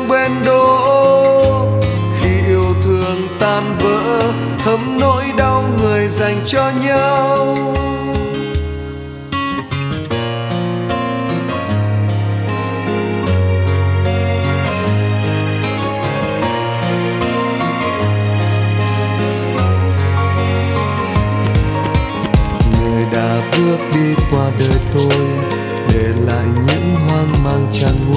không bên đỗ. Khi yêu thương tan vỡ, thấm nỗi đau người dành cho nhau.